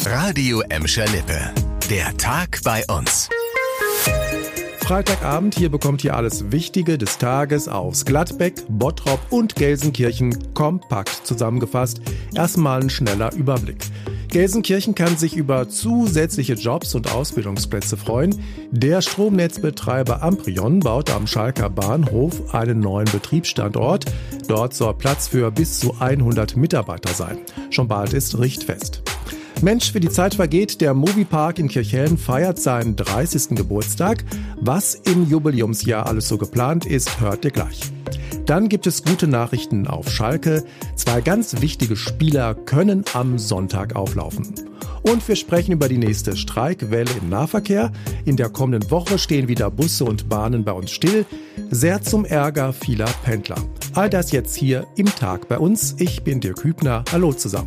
Radio Emscher Lippe. Der Tag bei uns. Freitagabend, hier bekommt ihr alles Wichtige des Tages aus Gladbeck, Bottrop und Gelsenkirchen kompakt zusammengefasst. Erstmal ein schneller Überblick. Gelsenkirchen kann sich über zusätzliche Jobs und Ausbildungsplätze freuen. Der Stromnetzbetreiber Amprion baut am Schalker Bahnhof einen neuen Betriebsstandort. Dort soll Platz für bis zu 100 Mitarbeiter sein. Schon bald ist richtfest. Mensch, wie die Zeit vergeht, der Moviepark in Kirchhellen feiert seinen 30. Geburtstag. Was im Jubiläumsjahr alles so geplant ist, hört ihr gleich. Dann gibt es gute Nachrichten auf Schalke. 2 ganz wichtige Spieler können am Sonntag auflaufen. Und wir sprechen über die nächste Streikwelle im Nahverkehr. In der kommenden Woche stehen wieder Busse und Bahnen bei uns still. Sehr zum Ärger vieler Pendler. All das jetzt hier im Tag bei uns. Ich bin Dirk Hübner. Hallo zusammen.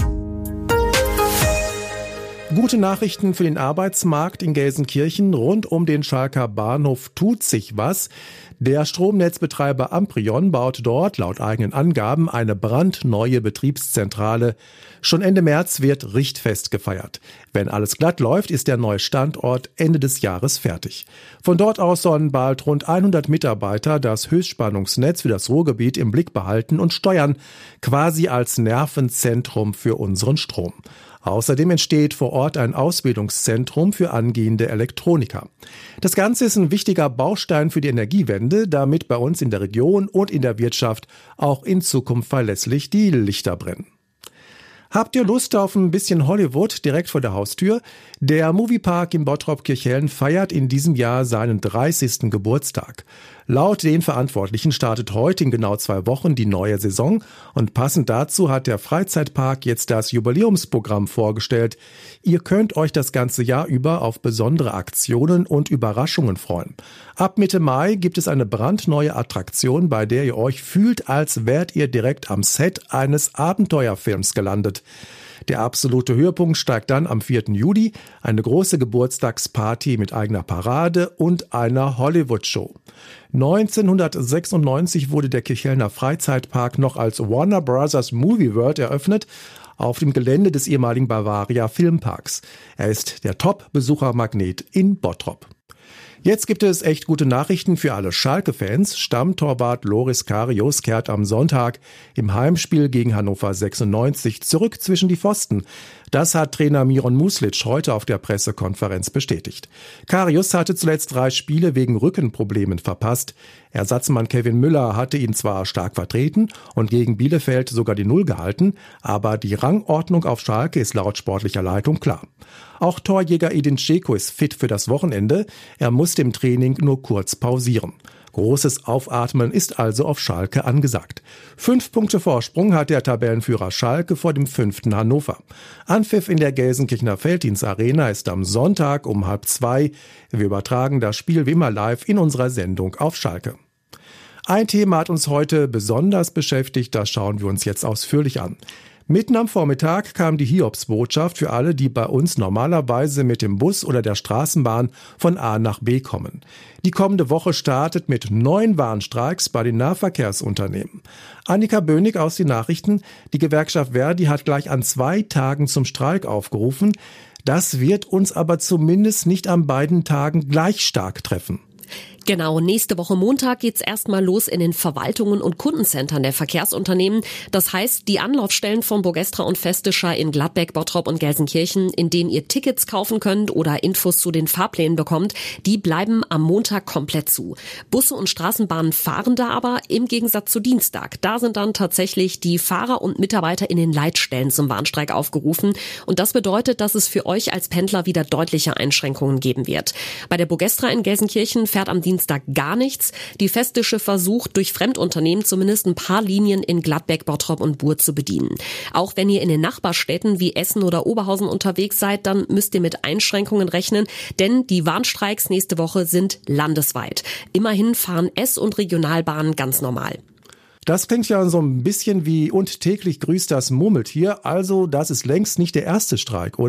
Gute Nachrichten für den Arbeitsmarkt in Gelsenkirchen. Rund um den Schalker Bahnhof tut sich was. Der Stromnetzbetreiber Amprion baut dort laut eigenen Angaben eine brandneue Betriebszentrale. Schon Ende März wird richtfest gefeiert. Wenn alles glatt läuft, ist der neue Standort Ende des Jahres fertig. Von dort aus sollen bald rund 100 Mitarbeiter das Höchstspannungsnetz für das Ruhrgebiet im Blick behalten und steuern, quasi als Nervenzentrum für unseren Strom. Außerdem entsteht vor Ort ein Ausbildungszentrum für angehende Elektroniker. Das Ganze ist ein wichtiger Baustein für die Energiewende, damit bei uns in der Region und in der Wirtschaft auch in Zukunft verlässlich die Lichter brennen. Habt ihr Lust auf ein bisschen Hollywood direkt vor der Haustür? Der Moviepark in Bottrop-Kirchhellen feiert in diesem Jahr seinen 30. Geburtstag. Laut den Verantwortlichen startet heute in genau 2 Wochen die neue Saison und passend dazu hat der Freizeitpark jetzt das Jubiläumsprogramm vorgestellt. Ihr könnt euch das ganze Jahr über auf besondere Aktionen und Überraschungen freuen. Ab Mitte Mai gibt es eine brandneue Attraktion, bei der ihr euch fühlt, als wärt ihr direkt am Set eines Abenteuerfilms gelandet. Der absolute Höhepunkt steigt dann am 4. Juli, eine große Geburtstagsparty mit eigener Parade und einer Hollywood-Show. 1996 wurde der Kirchhellner Freizeitpark noch als Warner Bros. Movie World eröffnet, auf dem Gelände des ehemaligen Bavaria Filmparks. Er ist der Top-Besuchermagnet in Bottrop. Jetzt gibt es echt gute Nachrichten für alle Schalke-Fans. Stammtorwart Loris Karius kehrt am Sonntag im Heimspiel gegen Hannover 96 zurück zwischen die Pfosten. Das hat Trainer Miron Muslic heute auf der Pressekonferenz bestätigt. Karius hatte zuletzt 3 Spiele wegen Rückenproblemen verpasst. Ersatzmann Kevin Müller hatte ihn zwar stark vertreten und gegen Bielefeld sogar die 0 gehalten, aber die Rangordnung auf Schalke ist laut sportlicher Leitung klar. Auch Torjäger Edin Dzeko ist fit für das Wochenende. Er musste im Training nur kurz pausieren. Großes Aufatmen ist also auf Schalke angesagt. 5 Punkte Vorsprung hat der Tabellenführer Schalke vor dem 5. Hannover. Anpfiff in der Gelsenkirchener Felddienstarena ist am Sonntag um 1:30. Wir übertragen das Spiel wie immer live in unserer Sendung auf Schalke. Ein Thema hat uns heute besonders beschäftigt, das schauen wir uns jetzt ausführlich an. Mitten am Vormittag kam die Hiobsbotschaft für alle, die bei uns normalerweise mit dem Bus oder der Straßenbahn von A nach B kommen. Die kommende Woche startet mit 9 Warnstreiks bei den Nahverkehrsunternehmen. Annika Bönig aus den Nachrichten. Die Gewerkschaft Verdi hat gleich an 2 Tagen zum Streik aufgerufen. Das wird uns aber zumindest nicht an beiden Tagen gleich stark treffen. Genau, nächste Woche Montag geht's erstmal los in den Verwaltungen und Kundencentern der Verkehrsunternehmen. Das heißt, die Anlaufstellen von Bogestra und Festischer in Gladbeck, Bottrop und Gelsenkirchen, in denen ihr Tickets kaufen könnt oder Infos zu den Fahrplänen bekommt, die bleiben am Montag komplett zu. Busse und Straßenbahnen fahren da aber im Gegensatz zu Dienstag. Da sind dann tatsächlich die Fahrer und Mitarbeiter in den Leitstellen zum Warnstreik aufgerufen. Und das bedeutet, dass es für euch als Pendler wieder deutliche Einschränkungen geben wird. Bei der Bogestra in Gelsenkirchen fährt am Dienstag gar nichts. Die Festische versucht, durch Fremdunternehmen zumindest ein paar Linien in Gladbeck, Bottrop und Buhr zu bedienen. Auch wenn ihr in den Nachbarstädten wie Essen oder Oberhausen unterwegs seid, dann müsst ihr mit Einschränkungen rechnen, denn die Warnstreiks nächste Woche sind landesweit. Immerhin fahren S- und Regionalbahnen ganz normal. Das klingt ja so ein bisschen wie und täglich grüßt das Murmeltier, also das ist längst nicht der erste Streik, oder?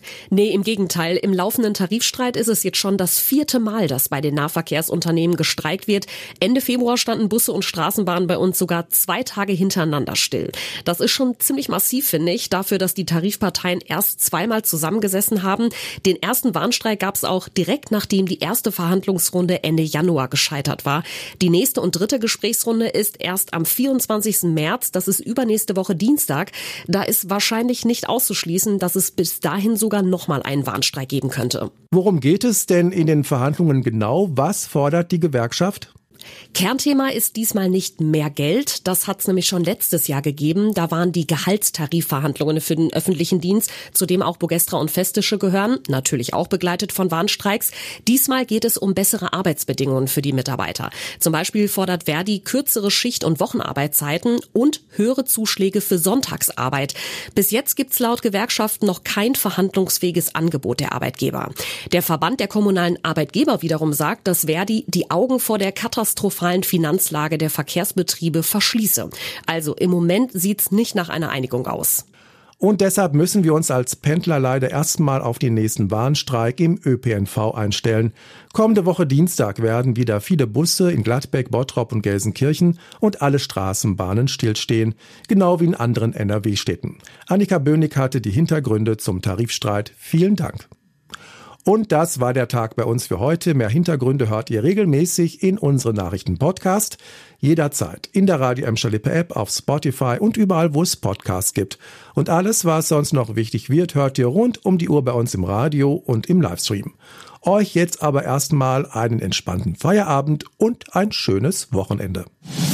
Nee, im Gegenteil. Im laufenden Tarifstreit ist es jetzt schon das 4. Mal, dass bei den Nahverkehrsunternehmen gestreikt wird. Ende Februar standen Busse und Straßenbahnen bei uns sogar 2 Tage hintereinander still. Das ist schon ziemlich massiv, finde ich, dafür, dass die Tarifparteien erst 2-mal zusammengesessen haben. Den ersten Warnstreik gab es auch direkt, nachdem die erste Verhandlungsrunde Ende Januar gescheitert war. Die nächste und dritte Gesprächsrunde ist erst am 24. März. Das ist übernächste Woche Dienstag. Da ist wahrscheinlich nicht auszuschließen, dass es bis dahin sogar nochmal einen Warnstreik geben könnte. Worum geht es denn in den Verhandlungen genau? Was fordert die Gewerkschaft? Kernthema ist diesmal nicht mehr Geld. Das hat es nämlich schon letztes Jahr gegeben. Da waren die Gehaltstarifverhandlungen für den öffentlichen Dienst, zu dem auch Bogestra und Festische gehören, natürlich auch begleitet von Warnstreiks. Diesmal geht es um bessere Arbeitsbedingungen für die Mitarbeiter. Zum Beispiel fordert Verdi kürzere Schicht- und Wochenarbeitszeiten und höhere Zuschläge für Sonntagsarbeit. Bis jetzt gibt's laut Gewerkschaften noch kein verhandlungsfähiges Angebot der Arbeitgeber. Der Verband der kommunalen Arbeitgeber wiederum sagt, dass Verdi die Augen vor der katastrophalen Finanzlage der Verkehrsbetriebe verschließe. Also im Moment sieht's nicht nach einer Einigung aus. Und deshalb müssen wir uns als Pendler leider erstmal auf den nächsten Warnstreik im ÖPNV einstellen. Kommende Woche Dienstag werden wieder viele Busse in Gladbeck, Bottrop und Gelsenkirchen und alle Straßenbahnen stillstehen, genau wie in anderen NRW-Städten. Annika Böhnig hatte die Hintergründe zum Tarifstreit. Vielen Dank. Und das war der Tag bei uns für heute. Mehr Hintergründe hört ihr regelmäßig in unseren Nachrichten-Podcast. Jederzeit in der Radio Emscher Lippe App, auf Spotify und überall, wo es Podcasts gibt. Und alles, was sonst noch wichtig wird, hört ihr rund um die Uhr bei uns im Radio und im Livestream. Euch jetzt aber erstmal einen entspannten Feierabend und ein schönes Wochenende.